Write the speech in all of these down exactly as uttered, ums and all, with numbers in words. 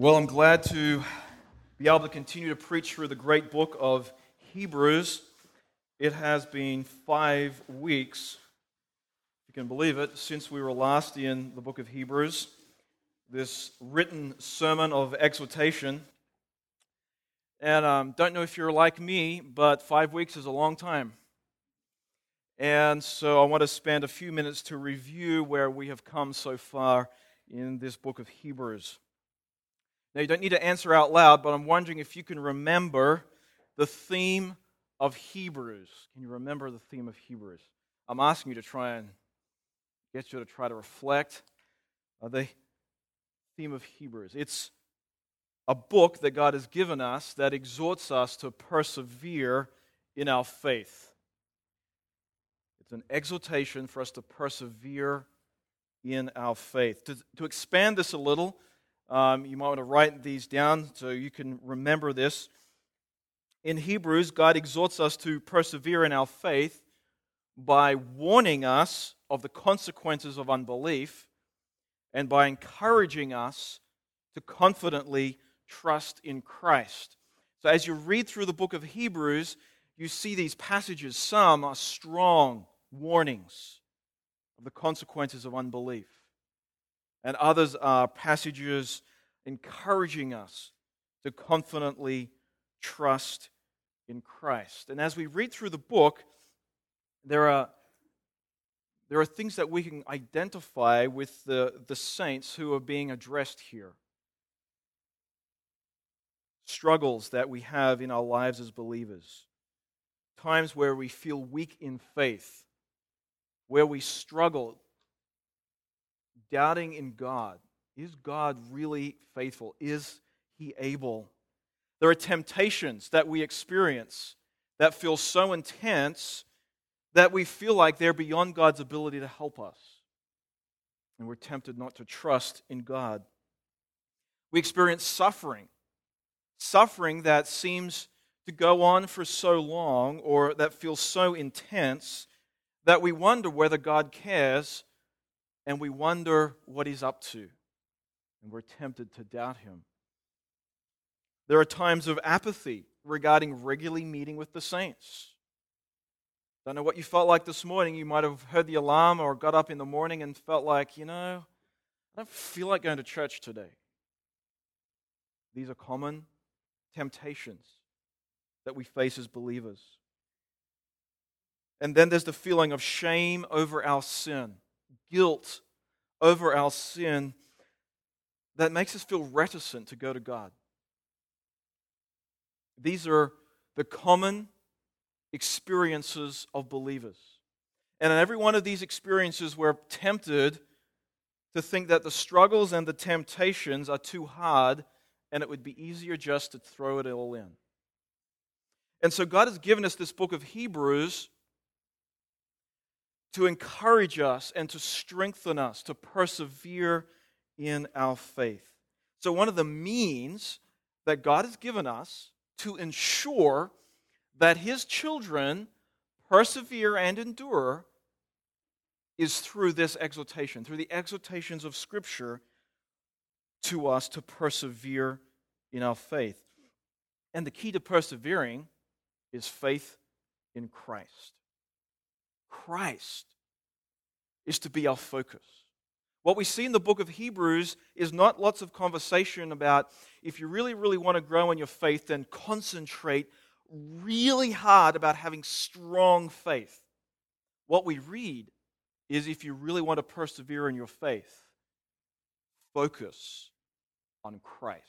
Well, I'm glad to be able to continue to preach through the great book of Hebrews. It has been five weeks, if you can believe it, since we were last in the book of Hebrews, this written sermon of exhortation. And um, don't know if you're like me, but five weeks is a long time. And so I want to spend a few minutes to review where we have come so far in this book of Hebrews. Now, you don't need to answer out loud, but I'm wondering if you can remember the theme of Hebrews. Can you remember the theme of Hebrews? I'm asking you to try and get you to try to reflect on the theme of Hebrews. It's a book that God has given us that exhorts us to persevere in our faith. It's an exhortation for us to persevere in our faith. To, to expand this a little, Um, you might want to write these down so you can remember this. In Hebrews, God exhorts us to persevere in our faith by warning us of the consequences of unbelief and by encouraging us to confidently trust in Christ. So as you read through the book of Hebrews, you see these passages. Some are strong warnings of the consequences of unbelief. And others are passages encouraging us to confidently trust in Christ. And as we read through the book, there are, there are things that we can identify with the, the saints who are being addressed here. Struggles that we have in our lives as believers. Times where we feel weak in faith. Where we struggle doubting in God. Is God really faithful? Is He able? There are temptations that we experience that feel so intense that we feel like they're beyond God's ability to help us. And we're tempted not to trust in God. We experience suffering. Suffering that seems to go on for so long or that feels so intense that we wonder whether God cares. And we wonder what He's up to. And we're tempted to doubt Him. There are times of apathy regarding regularly meeting with the saints. Don't know what you felt like this morning. You might have heard the alarm or got up in the morning and felt like, you know, I don't feel like going to church today. These are common temptations that we face as believers. And then there's the feeling of shame over our sin. Guilt over our sin that makes us feel reticent to go to God. These are the common experiences of believers. And in every one of these experiences, we're tempted to think that the struggles and the temptations are too hard and it would be easier just to throw it all in. And so God has given us this book of Hebrews to encourage us and to strengthen us, to persevere in our faith. So one of the means that God has given us to ensure that His children persevere and endure is through this exhortation, through the exhortations of Scripture to us to persevere in our faith. And the key to persevering is faith in Christ. Christ is to be our focus. What we see in the book of Hebrews is not lots of conversation about if you really, really want to grow in your faith, then concentrate really hard about having strong faith. What we read is if you really want to persevere in your faith, focus on Christ.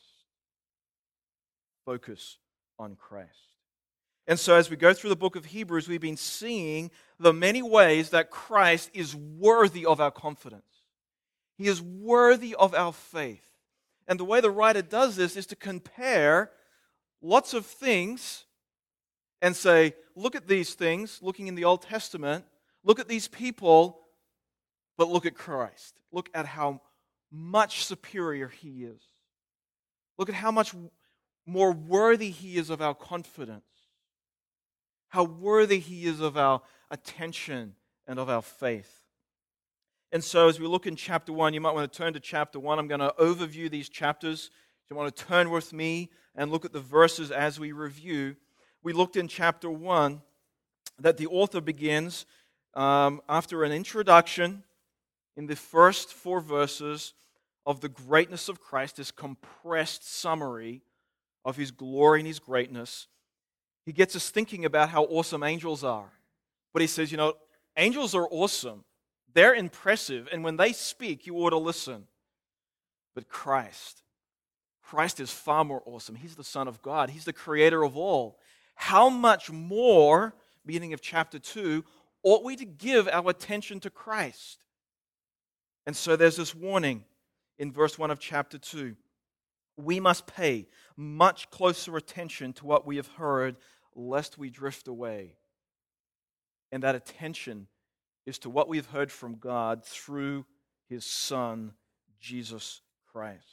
Focus on Christ. And so as we go through the book of Hebrews, we've been seeing the many ways that Christ is worthy of our confidence. He is worthy of our faith. And the way the writer does this is to compare lots of things and say, look at these things, looking in the Old Testament, look at these people, but look at Christ. Look at how much superior He is. Look at how much more worthy He is of our confidence. How worthy He is of our attention and of our faith. And so as we look in chapter one, you might want to turn to chapter one. I'm going to overview these chapters you want to turn with me and look at the verses as we review, we looked in chapter one that the author begins um, after an introduction in the first four verses of the greatness of Christ, this compressed summary of his glory and his greatness. He gets us thinking about how awesome angels are. But he says, you know, angels are awesome. They're impressive, and when they speak, you ought to listen. But Christ, Christ is far more awesome. He's the Son of God. He's the creator of all. How much more, beginning of chapter two, ought we to give our attention to Christ? And so there's this warning in verse one of chapter two. We must pay much closer attention to what we have heard, lest we drift away. And that attention is to what we've heard from God through his Son, Jesus Christ.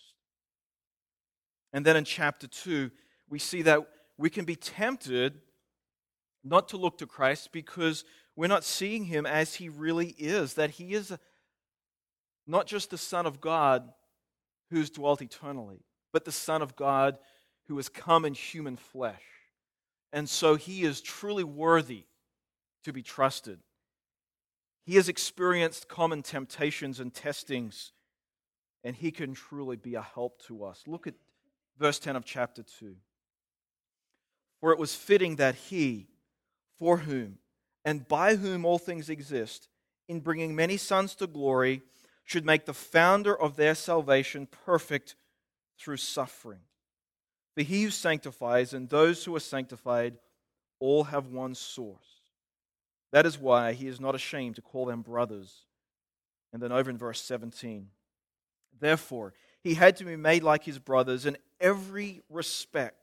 And then in chapter two, we see that we can be tempted not to look to Christ because we're not seeing him as he really is, that he is not just the Son of God who's dwelt eternally, but the Son of God who has come in human flesh. And so he is truly worthy to be trusted. He has experienced common temptations and testings, and he can truly be a help to us. Look at verse ten of chapter two. For it was fitting that he, for whom and by whom all things exist, in bringing many sons to glory, should make the founder of their salvation perfect through suffering. For he who sanctifies and those who are sanctified all have one source. That is why he is not ashamed to call them brothers. And then over in verse seventeen, therefore, he had to be made like his brothers in every respect.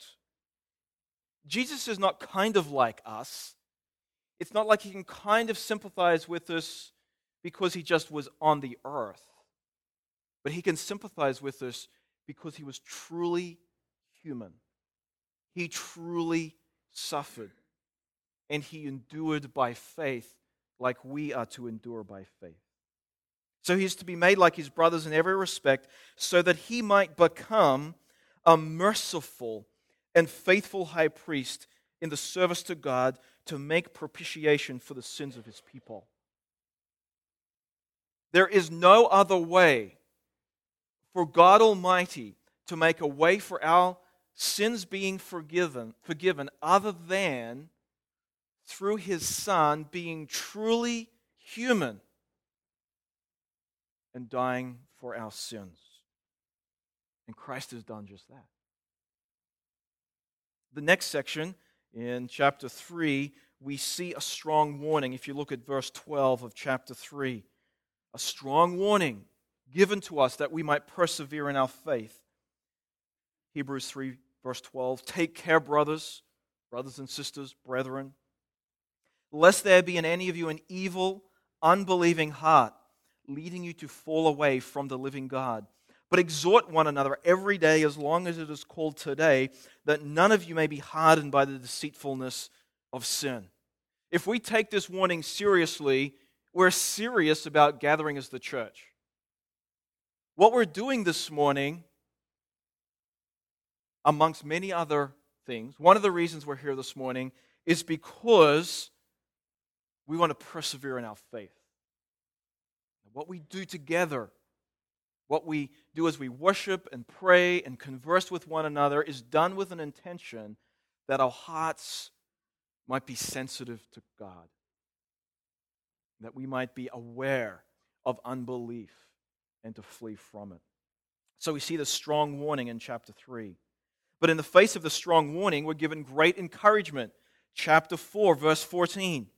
Jesus is not kind of like us. It's not like he can kind of sympathize with us because he just was on the earth. But he can sympathize with us because he was truly human. He truly suffered. And he endured by faith like we are to endure by faith. So he is to be made like his brothers in every respect so that he might become a merciful and faithful high priest in the service to God to make propitiation for the sins of his people. There is no other way for God Almighty to make a way for our sins being forgiven, forgiven other than through his Son being truly human and dying for our sins. And Christ has done just that. The next section, in chapter three, we see a strong warning. If you look at verse twelve of chapter three, a strong warning given to us that we might persevere in our faith. Hebrews three, verse twelve, take care, brothers, brothers and sisters, brethren, lest there be in any of you an evil, unbelieving heart, leading you to fall away from the living God. But exhort one another every day, as long as it is called today, that none of you may be hardened by the deceitfulness of sin. If we take this warning seriously, we're serious about gathering as the church. What we're doing this morning, amongst many other things, one of the reasons we're here this morning is because we want to persevere in our faith. What we do together, what we do as we worship and pray and converse with one another is done with an intention that our hearts might be sensitive to God, that we might be aware of unbelief and to flee from it. So we see the strong warning in chapter three. But in the face of the strong warning, we're given great encouragement. Chapter four, verse fourteen.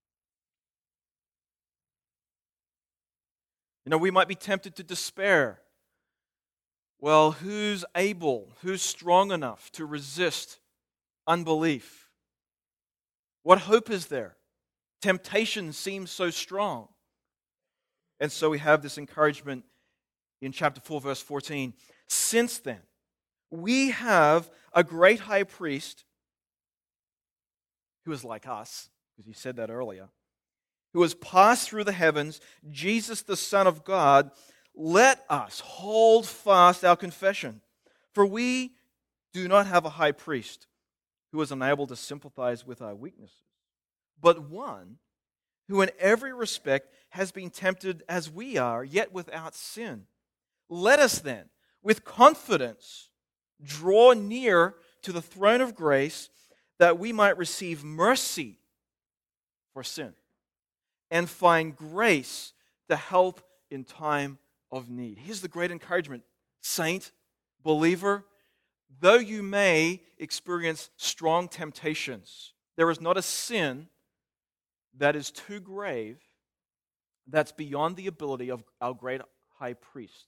You know, we might be tempted to despair. Well, who's able, who's strong enough to resist unbelief? What hope is there? Temptation seems so strong. And so we have this encouragement in chapter four, verse fourteen. Since then, we have a great high priest who is like us, because he said that earlier, who has passed through the heavens, Jesus the Son of God. Let us hold fast our confession. For we do not have a high priest who is unable to sympathize with our weaknesses, but one who in every respect has been tempted as we are, yet without sin. Let us then, with confidence, draw near to the throne of grace that we might receive mercy for sin and find grace to help in time of need. Here's the great encouragement, saint, believer. Though you may experience strong temptations, there is not a sin that is too grave that's beyond the ability of our great high priest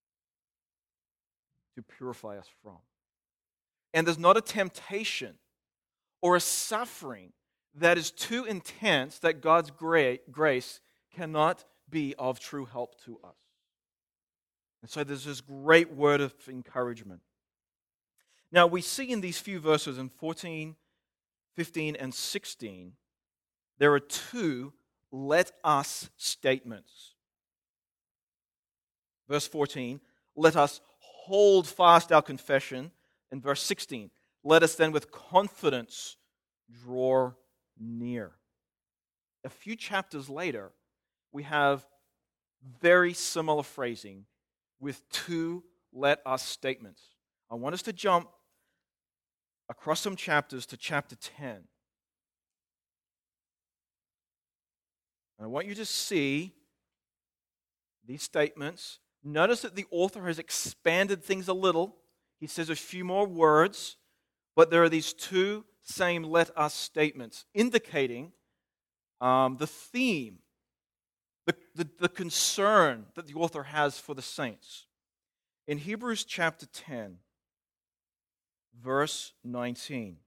to purify us from. And there's not a temptation or a suffering that is too intense that God's grace cannot be of true help to us. And so there's this great word of encouragement. Now we see in these few verses in fourteen, fifteen, and sixteen, there are two let us statements. Verse fourteen, let us hold fast our confession. And verse sixteen, let us then with confidence draw near. A few chapters later, we have very similar phrasing with two let us statements. I want us to jump across some chapters to chapter ten. And I want you to see these statements. Notice that the author has expanded things a little. He says a few more words, but there are these two same let us statements indicating um, the theme, the, the, the concern that the author has for the saints. In Hebrews chapter ten, verse nineteen,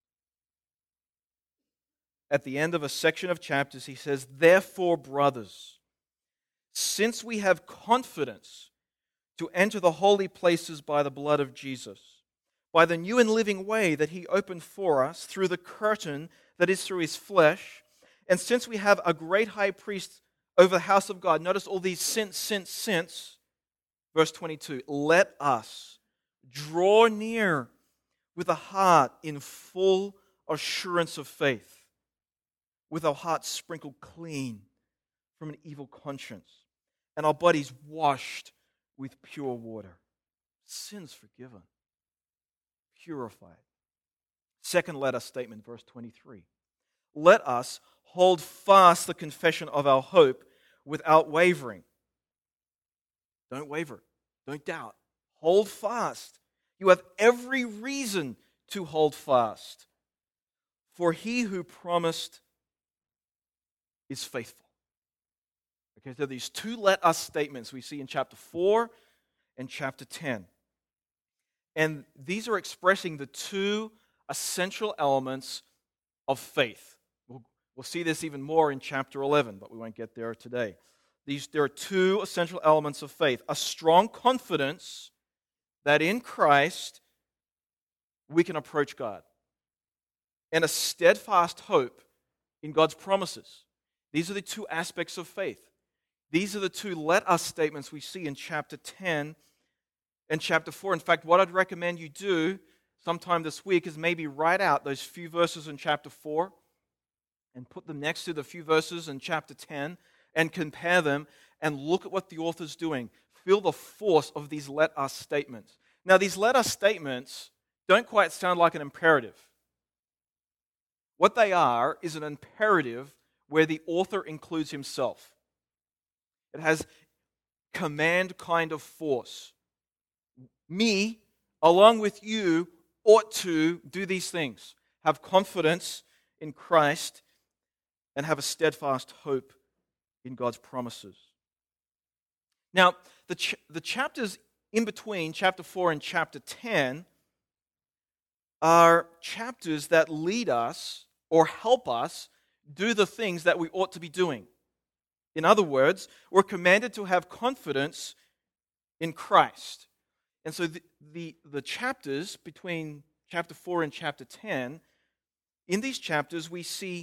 at the end of a section of chapters, he says, therefore, brothers, since we have confidence to enter the holy places by the blood of Jesus, by the new and living way that he opened for us through the curtain that is through his flesh, and since we have a great high priest over the house of God, notice all these since, since, since, verse twenty-two, let us draw near with a heart in full assurance of faith, with our hearts sprinkled clean from an evil conscience, and our bodies washed with pure water. Sins forgiven, purified. Second let us statement, verse twenty-three. Let us hold fast the confession of our hope without wavering. Don't waver. Don't doubt. Hold fast. You have every reason to hold fast. For he who promised is faithful. Okay, so these two let us statements we see in chapter four and chapter ten. And these are expressing the two essential elements of faith. We'll, we'll see this even more in chapter eleven, but we won't get there today. These, there are two essential elements of faith. A strong confidence that in Christ we can approach God. And a steadfast hope in God's promises. These are the two aspects of faith. These are the two let us statements we see in chapter ten and chapter four. In fact, what I'd recommend you do sometime this week is maybe write out those few verses in chapter four and put them next to the few verses in chapter ten and compare them and look at what the author's doing. Feel the force of these let us statements. Now, these let us statements don't quite sound like an imperative. What they are is an imperative where the author includes himself. It has command kind of force. Me, along with you, ought to do these things. Have confidence in Christ and have a steadfast hope in God's promises. Now, the, ch- the chapters in between chapter four and chapter ten are chapters that lead us or help us do the things that we ought to be doing. In other words, we're commanded to have confidence in Christ. And so the, the, the chapters between chapter four and chapter ten, in these chapters we see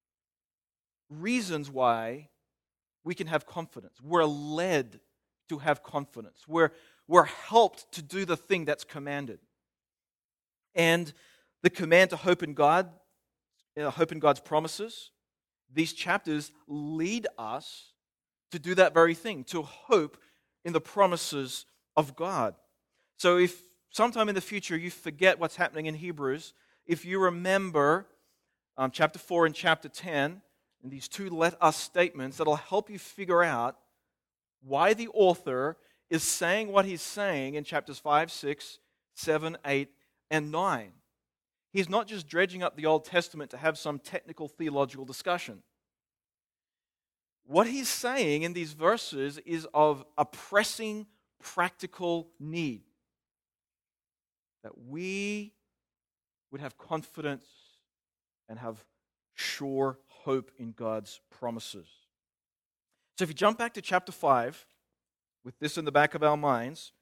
reasons why we can have confidence. We're led to have confidence. We're, we're helped to do the thing that's commanded. And the command to hope in God, you know, hope in God's promises, these chapters lead us to do that very thing, to hope in the promises of God. So if sometime in the future you forget what's happening in Hebrews, if you remember um, chapter four and chapter ten, and these two let us statements, that'll help you figure out why the author is saying what he's saying in chapters five, six, seven, eight, and nine. He's not just dredging up the Old Testament to have some technical theological discussion. What he's saying in these verses is of a pressing, practical need. That we would have confidence and have sure hope in God's promises. So if you jump back to chapter five, with this in the back of our minds,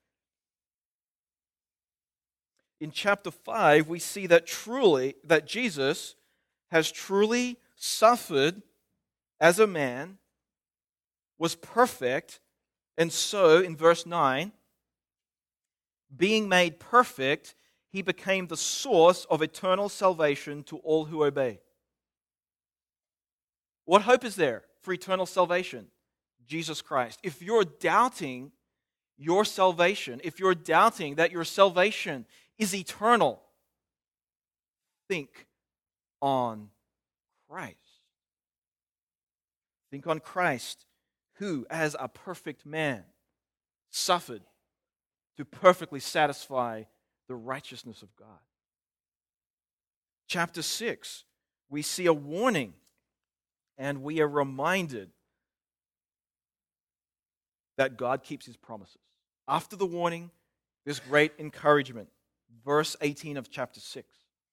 in chapter five we see that truly, that Jesus has truly suffered as a man, was perfect, and so in verse nine, being made perfect, he became the source of eternal salvation to all who obey. What hope is there for eternal salvation? Jesus Christ. If you're doubting your salvation, if you're doubting that your salvation is eternal, think on Christ. Think on Christ, who, as a perfect man, suffered to perfectly satisfy the righteousness of God. Chapter six, we see a warning, and we are reminded that God keeps his promises. After the warning, there's great encouragement. Verse eighteen of chapter six.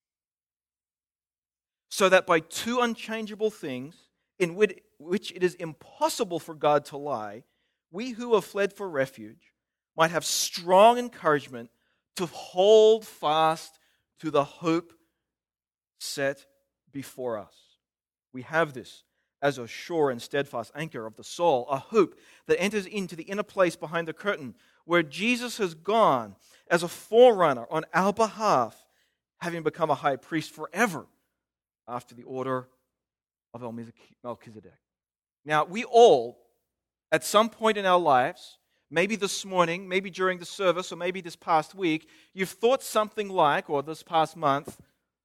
So that by two unchangeable things, in which it is impossible for God to lie, we who have fled for refuge might have strong encouragement to hold fast to the hope set before us. We have this as a sure and steadfast anchor of the soul, a hope that enters into the inner place behind the curtain, where Jesus has gone as a forerunner on our behalf, having become a high priest forever after the order of Melchizedek. Now, we all, at some point in our lives, maybe this morning, maybe during the service, or maybe this past week, you've thought something like, or this past month,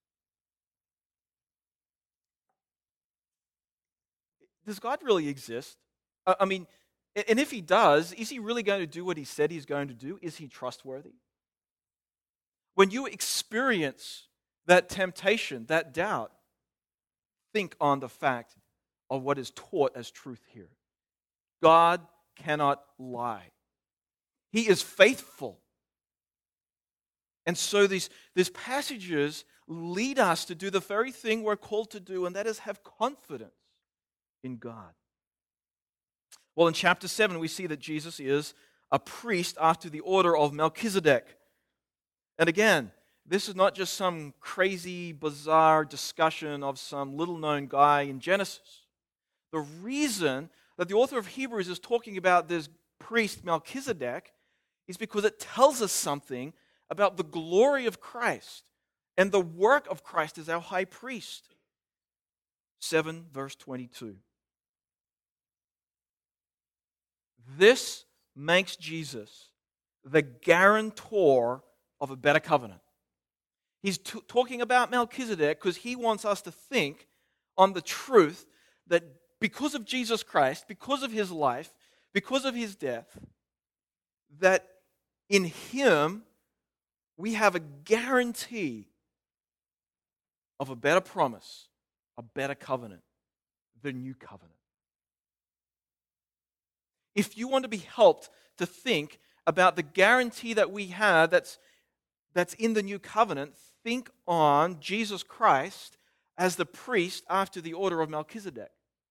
does God really exist? I mean, and if he does, is he really going to do what he said he's going to do? Is he trustworthy? When you experience that temptation, that doubt, think on the fact of what is taught as truth here. God cannot lie. He is faithful. And so these, these passages lead us to do the very thing we're called to do, and that is have confidence in God. Well, in chapter seven, we see that Jesus is a priest after the order of Melchizedek. And again, this is not just some crazy, bizarre discussion of some little-known guy in Genesis. The reason that the author of Hebrews is talking about this priest Melchizedek is because it tells us something about the glory of Christ and the work of Christ as our high priest. seven verse twenty-two. This makes Jesus the guarantor of a better covenant. He's t- talking about Melchizedek because he wants us to think on the truth that because of Jesus Christ, because of his life, because of his death, that in him we have a guarantee of a better promise, a better covenant, the new covenant. If you want to be helped to think about the guarantee that we have that's, that's in the new covenant, think on Jesus Christ as the priest after the order of Melchizedek.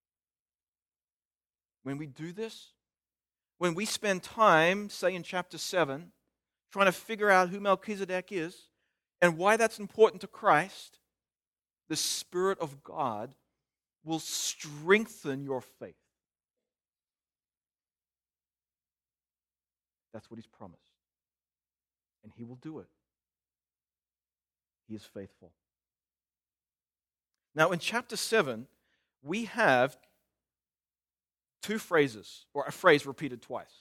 When we do this, when we spend time, say in chapter seven, trying to figure out who Melchizedek is and why that's important to Christ, the Spirit of God will strengthen your faith. That's what he's promised. and He will do it. He is faithful. Now, in chapter seven, we have two phrases, or a phrase repeated twice.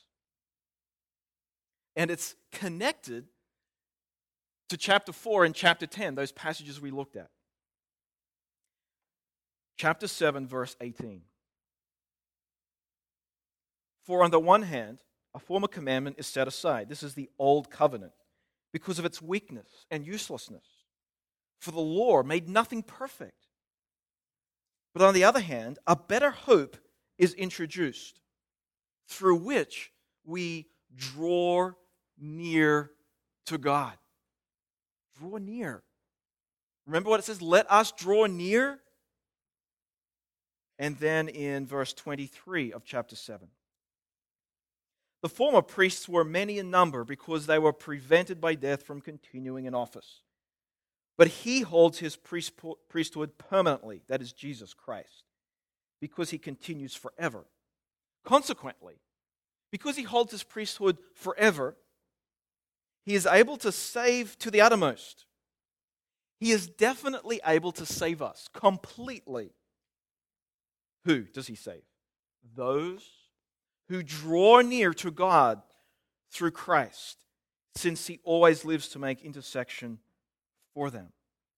And it's connected to chapter four and chapter ten, those passages we looked at. Chapter seven, verse eighteen. For on the one hand, a former commandment is set aside. This is the old covenant, because of its weakness and uselessness. For the law made nothing perfect. But on the other hand, a better hope is introduced, through which we draw near to God. Draw near. Remember what it says? Let us draw near. And then in verse twenty-three of chapter seven. The former priests were many in number because they were prevented by death from continuing in office. But he holds his priesthood permanently, that is Jesus Christ, because he continues forever. Consequently, because he holds his priesthood forever, he is able to save to the uttermost. He is definitely able to save us completely. Who does he save? Those who draw near to God through Christ, since he always lives to make intercession for them.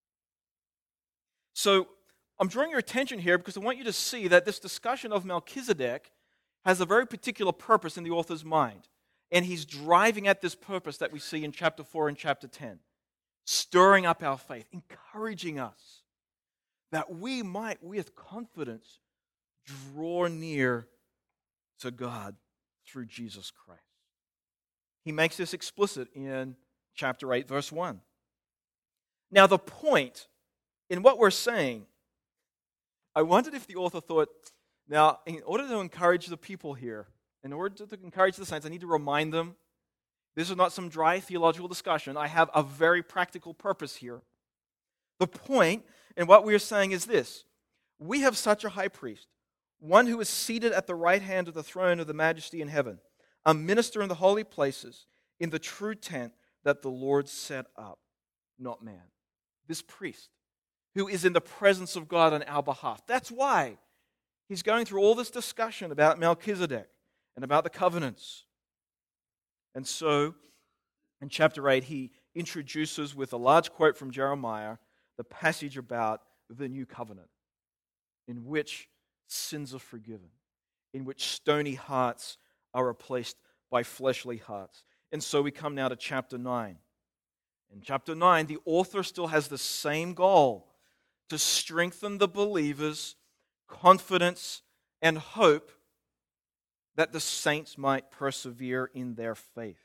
So, I'm drawing your attention here because I want you to see that this discussion of Melchizedek has a very particular purpose in the author's mind. And he's driving at this purpose that we see in chapter four and chapter ten. Stirring up our faith, encouraging us that we might with confidence draw near to God through Jesus Christ. He makes this explicit in chapter eight, verse one. Now the point in what we're saying, I wondered if the author thought, now in order to encourage the people here, in order to encourage the saints, I need to remind them, this is not some dry theological discussion. I have a very practical purpose here. The point in what we are saying is this. We have such a high priest, one who is seated at the right hand of the throne of the majesty in heaven, a minister in the holy places, in the true tent that the Lord set up, not man. This priest, who is in the presence of God on our behalf. That's why he's going through all this discussion about Melchizedek and about the covenants. And so, in chapter eight, he introduces with a large quote from Jeremiah the passage about the new covenant, in which sins are forgiven, in which stony hearts are replaced by fleshly hearts. And so we come now to chapter nine. In chapter nine, the author still has the same goal, to strengthen the believers' confidence and hope that the saints might persevere in their faith.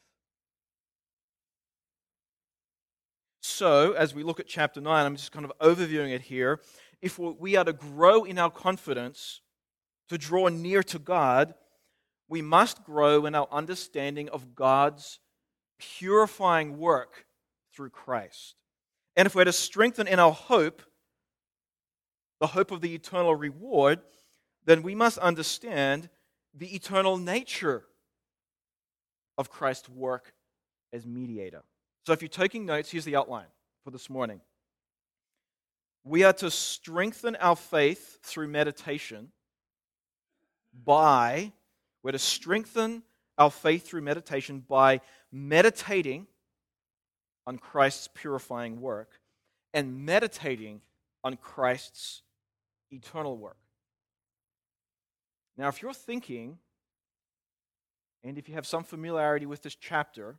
So, as we look at chapter nine, I'm just kind of overviewing it here. If we are to grow in our confidence, to draw near to God, we must grow in our understanding of God's purifying work through Christ. And if we're to strengthen in our hope, the hope of the eternal reward, then we must understand the eternal nature of Christ's work as mediator. So if you're taking notes, here's the outline for this morning. We are to strengthen our faith through meditation by, we're to strengthen our faith through meditation by meditating on Christ's purifying work and meditating on Christ's eternal work. Now, if you're thinking, and if you have some familiarity with this chapter,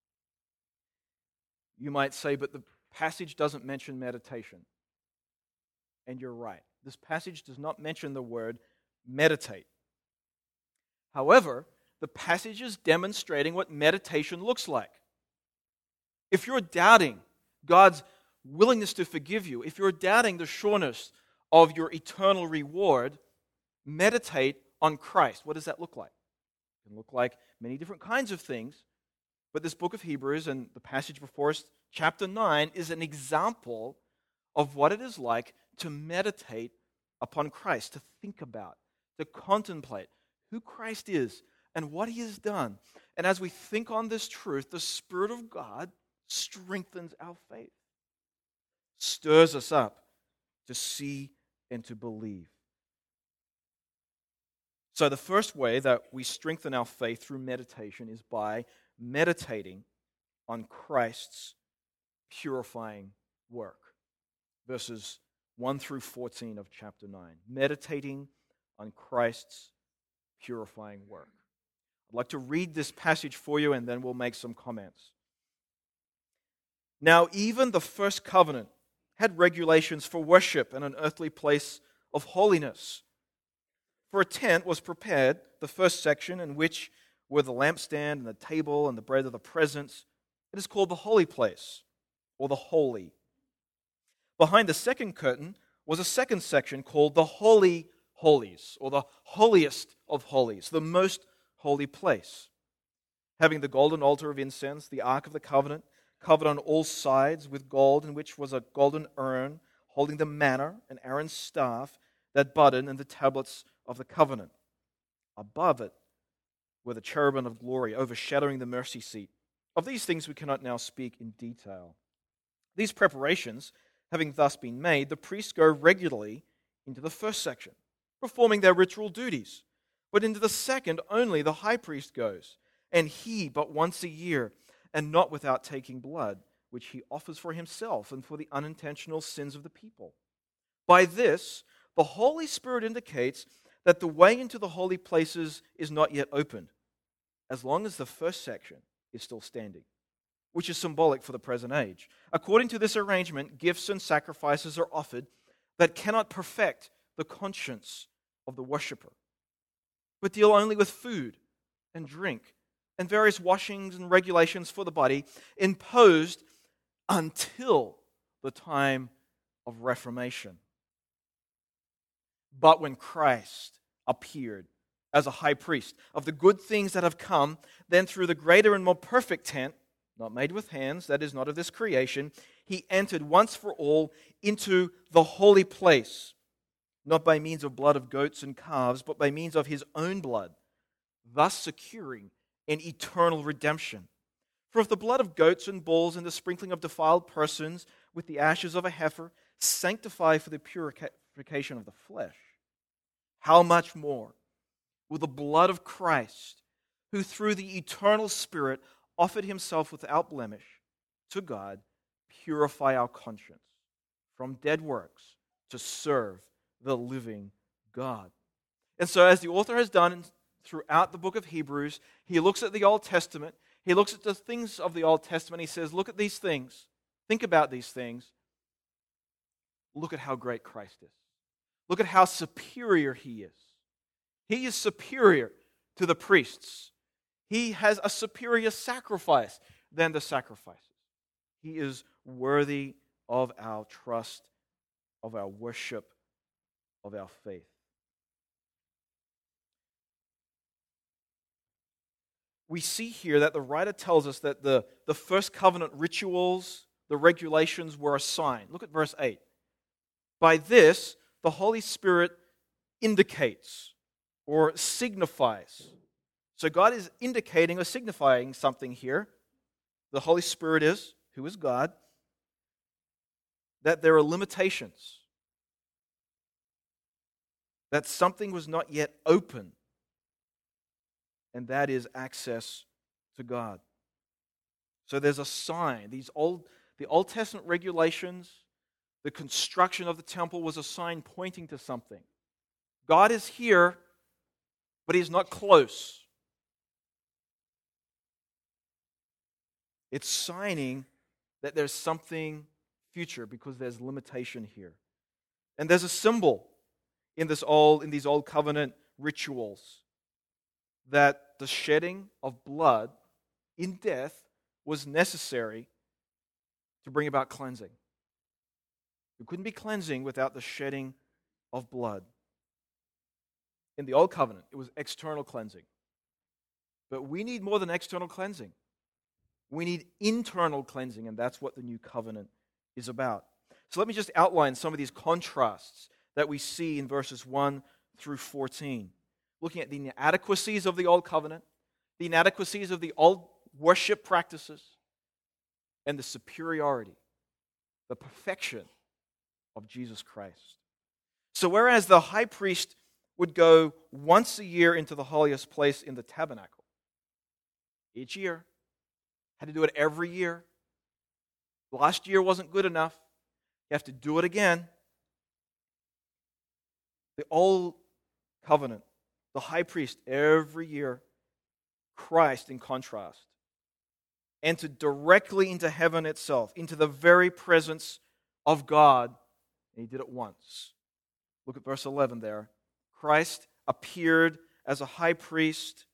you might say, but the passage doesn't mention meditation. And you're right. This passage does not mention the word meditate. However, the passage is demonstrating what meditation looks like. If you're doubting God's willingness to forgive you, if you're doubting the sureness of your eternal reward, meditate on Christ. What does that look like? It can look like many different kinds of things, but this book of Hebrews and the passage before us, chapter nine, is an example of what it is like to meditate upon Christ, to think about, to contemplate who Christ is and what he has done. And as we think on this truth, the Spirit of God strengthens our faith, stirs us up to see and to believe. So the first way that we strengthen our faith through meditation is by meditating on Christ's purifying work. Verses one through fourteen of chapter nine. Meditating on Christ's purifying work. I'd like to read this passage for you and then we'll make some comments. Now, even the first covenant had regulations for worship and an earthly place of holiness. For a tent was prepared, the first section, in which were the lampstand and the table and the bread of the presence. It is called the holy place, or the holy. Behind the second curtain was a second section called the holy holies, or the holiest of holies, the most holy place, having the golden altar of incense, the ark of the covenant, covered on all sides with gold, in which was a golden urn holding the manna and Aaron's staff that budded and the tablets of the covenant. Above it were the cherubim of glory overshadowing the mercy seat. Of these things we cannot now speak in detail. These preparations having thus been made, the priests go regularly into the first section, performing their ritual duties. But into the second only the high priest goes, and he but once a year, and not without taking blood, which he offers for himself and for the unintentional sins of the people. By this, the Holy Spirit indicates that the way into the holy places is not yet opened, as long as the first section is still standing, which is symbolic for the present age. According to this arrangement, gifts and sacrifices are offered that cannot perfect the conscience of the worshipper, but deal only with food and drink and various washings and regulations for the body imposed until the time of Reformation. But when Christ appeared as a high priest of the good things that have come, then through the greater and more perfect tent, not made with hands, that is not of this creation, he entered once for all into the holy place, not by means of blood of goats and calves, but by means of his own blood, thus securing an eternal redemption. For if the blood of goats and bulls and the sprinkling of defiled persons with the ashes of a heifer sanctify for the purification of the flesh, how much more will the blood of Christ, who through the eternal Spirit offered himself without blemish to God, purify our conscience from dead works to serve the living God. And so as the author has done throughout the book of Hebrews, he looks at the Old Testament, he looks at the things of the Old Testament, he says, look at these things, think about these things, look at how great Christ is. Look at how superior he is. He is superior to the priests. He has a superior sacrifice than the sacrifices. He is worthy of our trust, of our worship, of our faith. We see here that the writer tells us that the, the first covenant rituals, the regulations were a sign. Look at verse eight. By this, the Holy Spirit indicates or signifies. So God is indicating or signifying something here. The Holy Spirit is, who is God, that there are limitations, that something was not yet open, and that is access to God. So there's a sign. These old, the Old Testament regulations, the construction of the temple was a sign pointing to something. God is here, but He's not close. It's signing that there's something future because there's limitation here. And there's a symbol in this old, in these old covenant rituals that the shedding of blood in death was necessary to bring about cleansing. There couldn't be cleansing without the shedding of blood. In the Old Covenant, it was external cleansing. But we need more than external cleansing. We need internal cleansing, and that's what the New Covenant is about. So let me just outline some of these contrasts that we see in verses one through fourteen. Looking at the inadequacies of the Old Covenant, the inadequacies of the old worship practices, and the superiority, the perfection of Jesus Christ. So whereas the high priest would go once a year into the holiest place in the tabernacle, each year, had to do it every year. Last year wasn't good enough. You have to do it again. The old covenant, the high priest every year, Christ in contrast, entered directly into heaven itself, into the very presence of God, and he did it once. Look at verse eleven there. Christ appeared as a high priest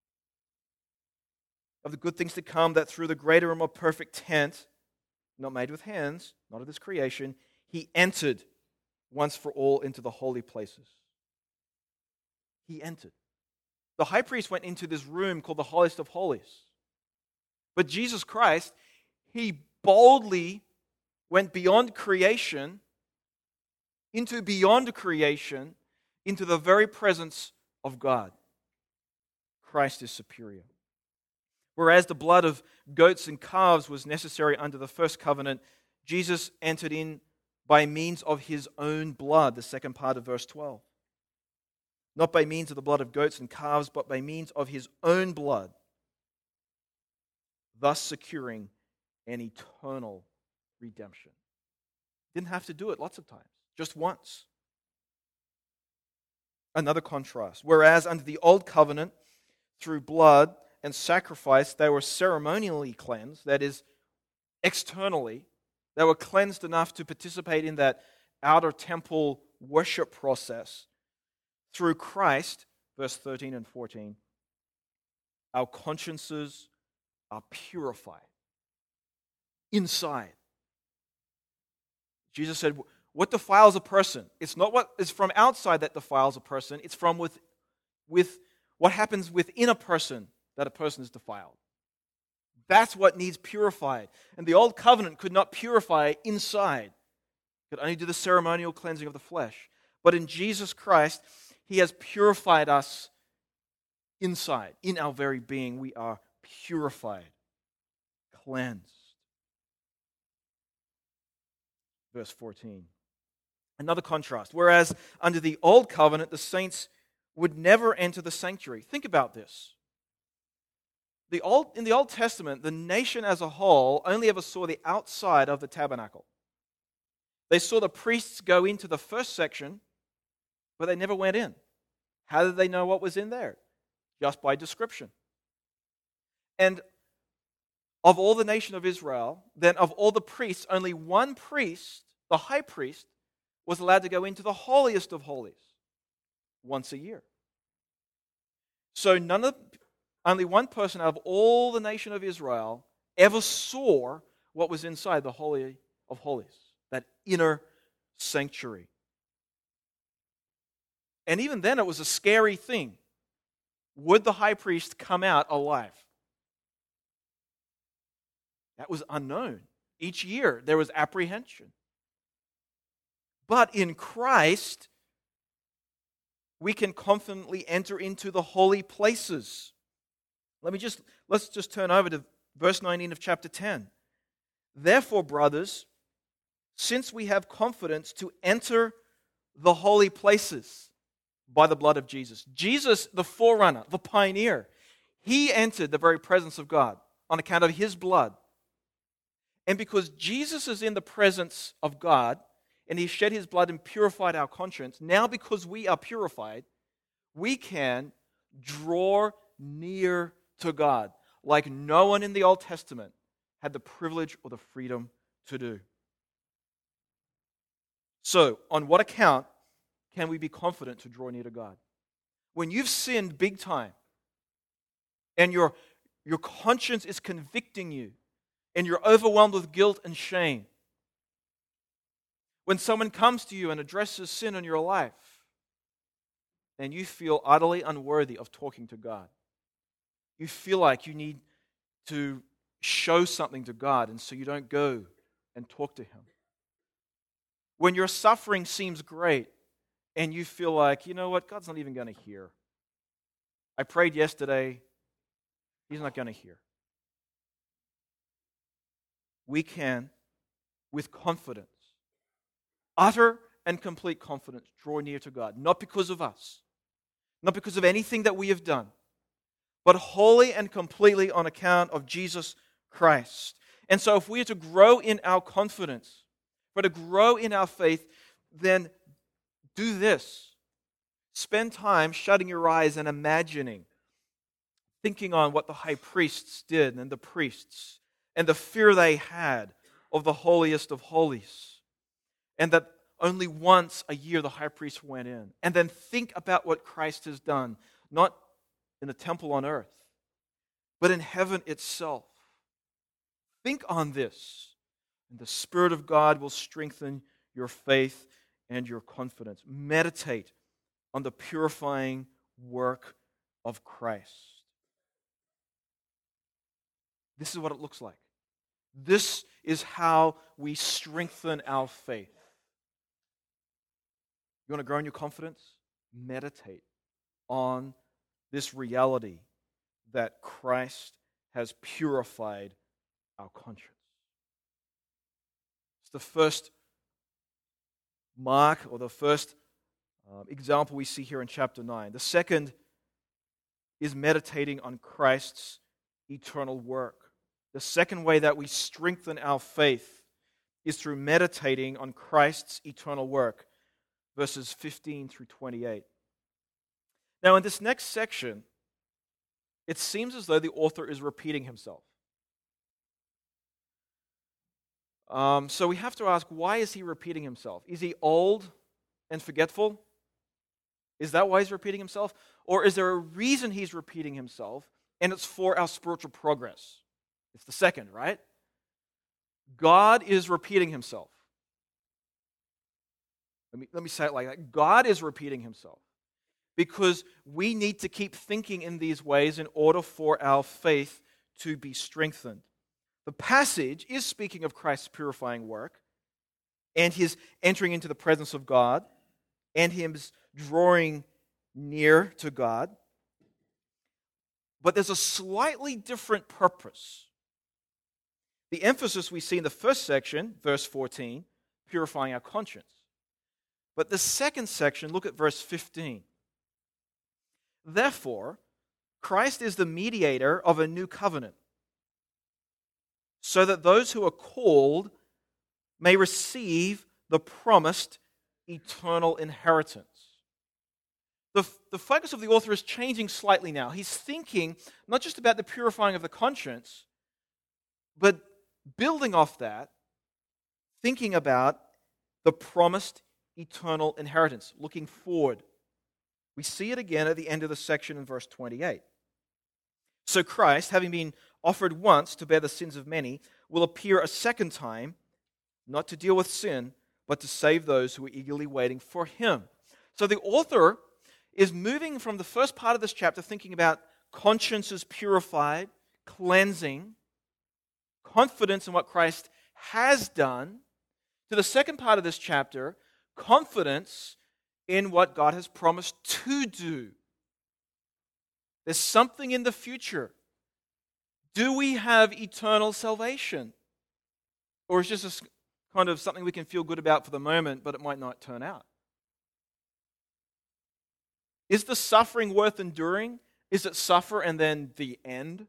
of the good things to come, that through the greater and more perfect tent, not made with hands, not of this creation, he entered once for all into the holy places. He entered. The high priest went into this room called the holiest of holies. But Jesus Christ, he boldly went beyond creation, into beyond creation, into the very presence of God. Christ is superior. Whereas the blood of goats and calves was necessary under the first covenant, Jesus entered in by means of his own blood, the second part of verse twelve. Not by means of the blood of goats and calves, but by means of his own blood, thus securing an eternal redemption. Didn't have to do it lots of times, just once. Another contrast. Whereas under the old covenant, through blood and sacrifice, they were ceremonially cleansed, that is, externally. They were cleansed enough to participate in that outer temple worship process. Through Christ, verse thirteen and fourteen, our consciences are purified inside. Jesus said, what defiles a person? It's not what is from outside that defiles a person, it's from with, with what happens within a person that a person is defiled. That's what needs purified. And the old covenant could not purify inside. It could only do the ceremonial cleansing of the flesh. But in Jesus Christ, he has purified us inside. In our very being, we are purified, cleansed. Verse fourteen. Another contrast. Whereas under the old covenant, the saints would never enter the sanctuary. Think about this. The old, in the Old Testament, the nation as a whole only ever saw the outside of the tabernacle. They saw the priests go into the first section, but they never went in. How did they know what was in there? Just by description. And of all the nation of Israel, then of all the priests, only one priest, the high priest, was allowed to go into the holiest of holies once a year. So none of, only one person out of all the nation of Israel ever saw what was inside the Holy of Holies, that inner sanctuary. And even then it was a scary thing. Would the high priest come out alive? That was unknown. Each year there was apprehension. But in Christ, we can confidently enter into the holy places. Let me just, let's just turn over to verse nineteen of chapter ten. Therefore, brothers, since we have confidence to enter the holy places by the blood of Jesus. Jesus, the forerunner, the pioneer, he entered the very presence of God on account of his blood. And because Jesus is in the presence of God, and he shed his blood and purified our conscience, now because we are purified, we can draw near to God like no one in the Old Testament had the privilege or the freedom to do. So, on what account can we be confident to draw near to God? When you've sinned big time, and your, your conscience is convicting you, and you're overwhelmed with guilt and shame, when someone comes to you and addresses sin in your life, and you feel utterly unworthy of talking to God, you feel like you need to show something to God, and so you don't go and talk to him. When your suffering seems great, and you feel like, you know what, God's not even going to hear. I prayed yesterday, he's not going to hear. we can, with confidence, utter and complete confidence, draw near to God, not because of us, not because of anything that we have done, but wholly and completely on account of Jesus Christ. And so if we are to grow in our confidence, but to grow in our faith, then do this. Spend time shutting your eyes and imagining, thinking on what the high priests did and the priests, and the fear they had of the holiest of holies. And that only once a year the high priest went in. And then think about what Christ has done, not in the temple on earth, but in heaven itself. Think on this, and the Spirit of God will strengthen your faith and your confidence. Meditate on the purifying work of Christ. This is what it looks like. This is how we strengthen our faith. You want to grow in your confidence? Meditate on this reality that Christ has purified our conscience. It's the first mark or the first um, example we see here in chapter nine. The second is meditating on Christ's eternal work. The second way that we strengthen our faith is through meditating on Christ's eternal work. Verses fifteen through twenty-eight. Now, in this next section, it seems as though the author is repeating himself. Um, so we have to ask, why is he repeating himself? Is he old and forgetful? Is that why he's repeating himself? Or is there a reason he's repeating himself, and it's for our spiritual progress? It's the second, right? God is repeating himself. Let me, let me say it like that. God is repeating himself because we need to keep thinking in these ways in order for our faith to be strengthened. The passage is speaking of Christ's purifying work and his entering into the presence of God and his drawing near to God. But there's a slightly different purpose. The emphasis we see in the first section, verse fourteen, purifying our conscience. But the second section, look at verse fifteen. Therefore, Christ is the mediator of a new covenant, so that those who are called may receive the promised eternal inheritance. The, the focus of the author is changing slightly now. He's thinking not just about the purifying of the conscience, but building off that, thinking about the promised eternal inheritance, looking forward. We see it again at the end of the section in verse twenty-eight. So Christ, having been offered once to bear the sins of many, will appear a second time, not to deal with sin, but to save those who are eagerly waiting for him. So the author is moving from the first part of this chapter, thinking about consciences purified, cleansing, confidence in what Christ has done, to the second part of this chapter, confidence in what God has promised to do. There's something in the future. Do we have eternal salvation? Or is just a kind of something we can feel good about for the moment, but it might not turn out? Is the suffering worth enduring? Is it suffer and then the end?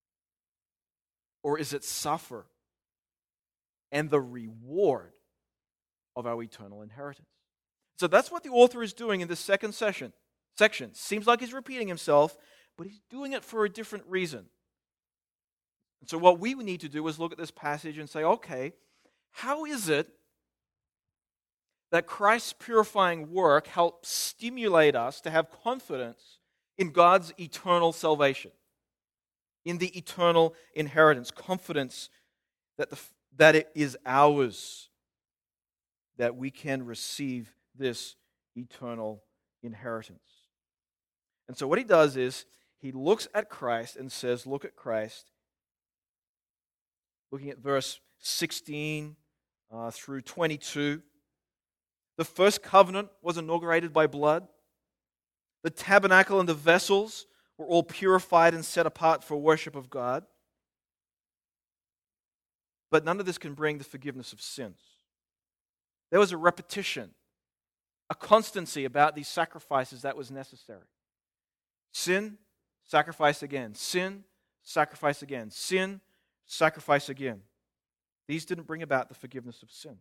Or is it suffer and the reward of our eternal inheritance? So that's what the author is doing in this second session, section. Seems like he's repeating himself, but he's doing it for a different reason. And so what we need to do is look at this passage and say, okay, how is it that Christ's purifying work helps stimulate us to have confidence in God's eternal salvation, in the eternal inheritance, confidence that, the, that it is ours, that we can receive this eternal inheritance. And so what he does is he looks at Christ and says, look at Christ, looking at verse sixteen uh, through twenty-two. The first covenant was inaugurated by blood. The tabernacle and the vessels were all purified and set apart for worship of God. but none of this can bring the forgiveness of sins. There was a repetition, a constancy about these sacrifices that was necessary. Sin, sacrifice again. Sin, sacrifice again. Sin, sacrifice again. These didn't bring about the forgiveness of sins.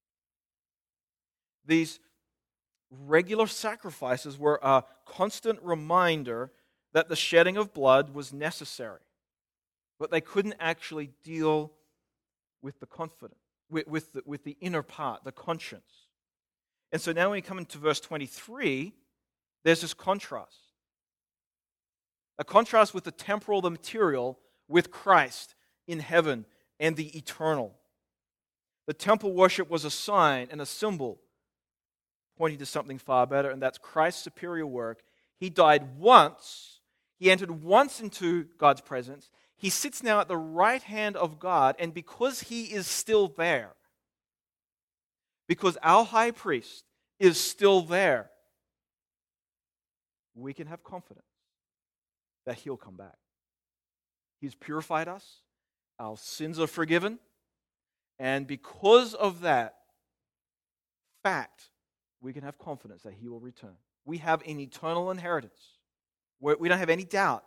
These regular sacrifices were a constant reminder that the shedding of blood was necessary, but they couldn't actually deal with the confidence, with, with, the, with the inner part, the conscience. And so now when we come into verse twenty-three, there's this contrast. A contrast with the temporal, the material, with Christ in heaven and the eternal. The temple worship was a sign and a symbol pointing to something far better, and that's Christ's superior work. He died once. He entered once into God's presence. He sits now at the right hand of God, and because he is still there, because our high priest is still there, we can have confidence that he'll come back. He's purified us. Our sins are forgiven. And because of that fact, we can have confidence that he will return. We have an eternal inheritance. We don't have any doubt.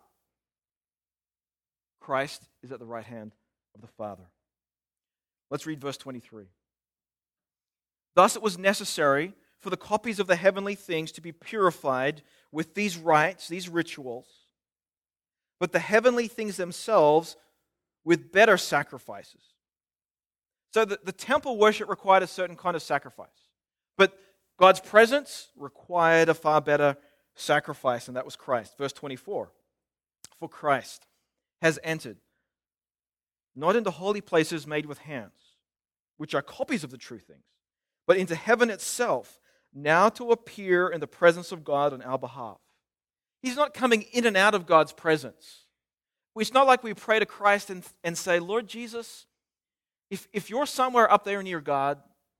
Christ is at the right hand of the Father. Let's read verse twenty-three. Thus it was necessary for the copies of the heavenly things to be purified with these rites, these rituals, but the heavenly things themselves with better sacrifices. So the, the temple worship required a certain kind of sacrifice, but God's presence required a far better sacrifice, and that was Christ. Verse twenty-four, for Christ has entered, not into holy places made with hands, which are copies of the true things, but into heaven itself, now to appear in the presence of God on our behalf. He's not coming in and out of God's presence. It's not like we pray to Christ and, and say, Lord Jesus, if, if you're somewhere up there near God,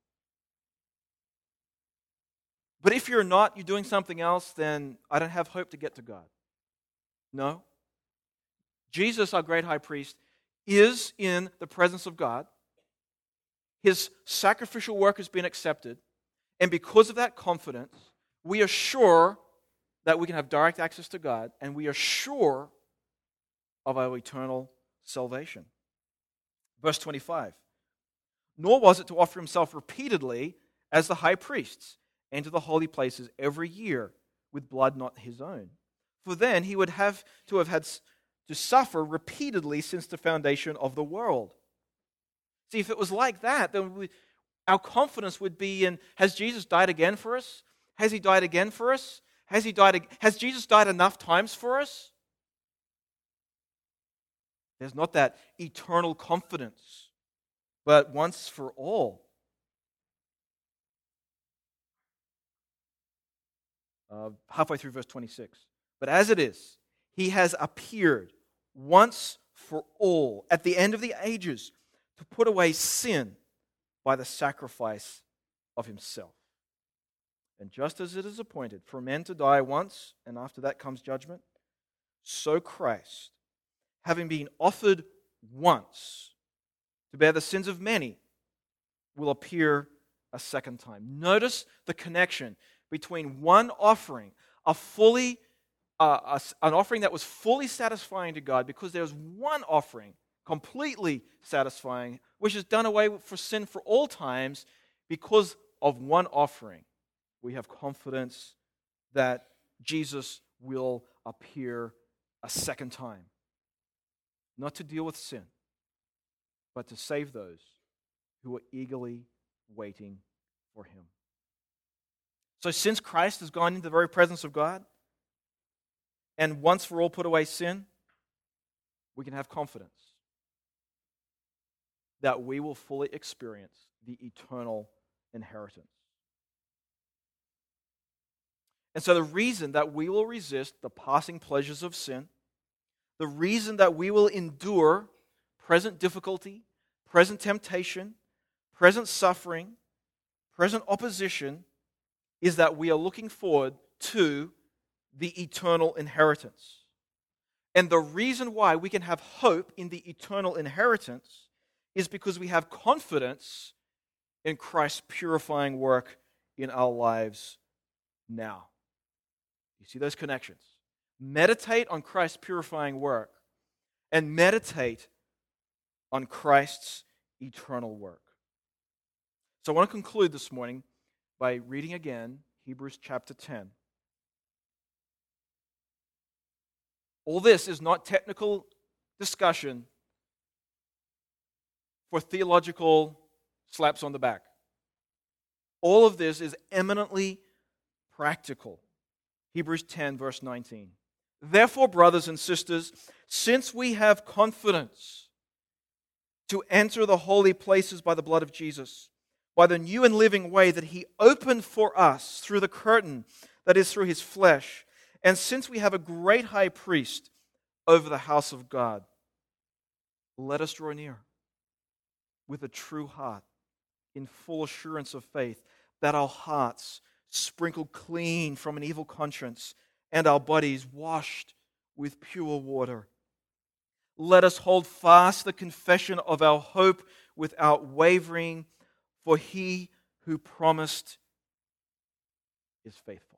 but if you're not, you're doing something else, then I don't have hope to get to God. No. Jesus, our great high priest, is in the presence of God. His sacrificial work has been accepted. And because of that confidence, we are sure that we can have direct access to God, and we are sure of our eternal salvation. Verse twenty-five. Nor was it to offer himself repeatedly as the high priests enter the holy places every year with blood not his own. For then he would have to have had to suffer repeatedly since the foundation of the world. See, if it was like that, then we, our confidence would be in, has Jesus died again for us? Has he died again for us? Has he died? Has Jesus died enough times for us? There's not that eternal confidence, but once for all. Uh, halfway through verse twenty-six. But as it is, he has appeared once for all at the end of the ages to put away sin by the sacrifice of himself. And just as it is appointed for men to die once, and after that comes judgment, so Christ, having been offered once to bear the sins of many, will appear a second time. Notice the connection between one offering, a fully, uh, a, an offering that was fully satisfying to God, because there's one offering completely satisfying, which has done away for sin for all times. Because of one offering, we have confidence that Jesus will appear a second time. Not to deal with sin, but to save those who are eagerly waiting for him. So since Christ has gone into the very presence of God and once for all put away sin, we can have confidence that we will fully experience the eternal inheritance. And so the reason that we will resist the passing pleasures of sin, the reason that we will endure present difficulty, present temptation, present suffering, present opposition, is that we are looking forward to the eternal inheritance. And the reason why we can have hope in the eternal inheritance is because we have confidence in Christ's purifying work in our lives now. You see those connections? Meditate on Christ's purifying work and meditate on Christ's eternal work. So I want to conclude this morning by reading again Hebrews chapter ten. All this is not technical discussion for theological slaps on the back. All of this is eminently practical. Hebrews ten, verse nineteen. Therefore, brothers and sisters, since we have confidence to enter the holy places by the blood of Jesus, by the new and living way that He opened for us through the curtain, that is, through His flesh, and since we have a great high priest over the house of God, let us draw near with a true heart, in full assurance of faith, that our hearts sprinkled clean from an evil conscience and our bodies washed with pure water. Let us hold fast the confession of our hope without wavering, for He who promised is faithful.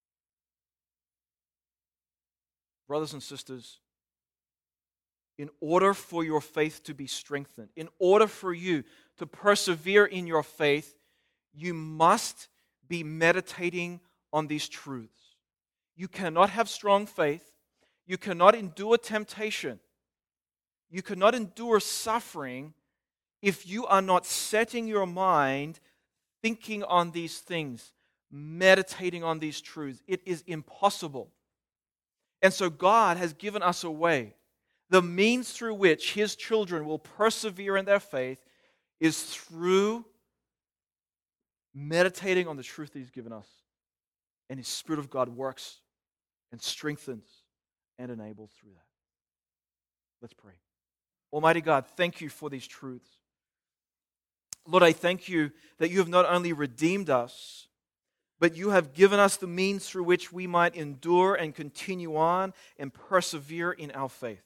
Brothers and sisters, in order for your faith to be strengthened, in order for you to persevere in your faith, you must be meditating on these truths. You cannot have strong faith. You cannot endure temptation. You cannot endure suffering if you are not setting your mind, thinking on these things, meditating on these truths. It is impossible. And so God has given us a way. The means through which His children will persevere in their faith is through meditating on the truth that He's given us. And His Spirit of God works and strengthens and enables through that. Let's pray. Almighty God, thank You for these truths. Lord, I thank You that You have not only redeemed us, but You have given us the means through which we might endure and continue on and persevere in our faith.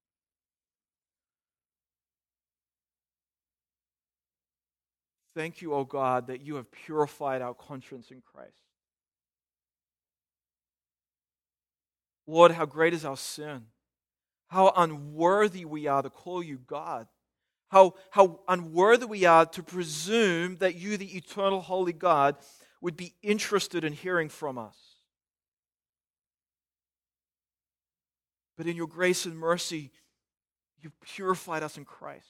Thank You, O God, that You have purified our conscience in Christ. Lord, how great is our sin. How unworthy we are to call You God. How, how unworthy we are to presume that You, the eternal holy God, would be interested in hearing from us. But in Your grace and mercy, You've purified us in Christ.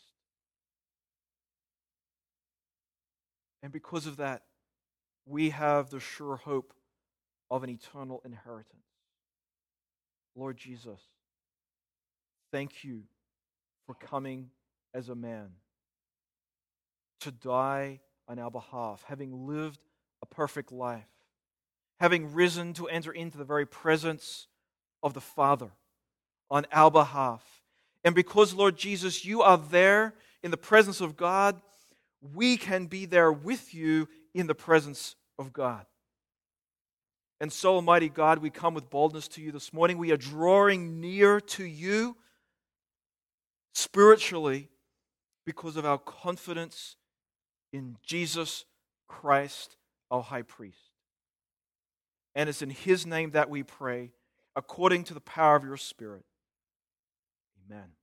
And because of that, we have the sure hope of an eternal inheritance. Lord Jesus, thank You for coming as a man to die on our behalf, having lived a perfect life, having risen to enter into the very presence of the Father on our behalf. And because, Lord Jesus, You are there in the presence of God, we can be there with You in the presence of God. And so, Almighty God, we come with boldness to You this morning. We are drawing near to You spiritually because of our confidence in Jesus Christ, our high priest. And it's in His name that we pray, according to the power of Your Spirit. Amen.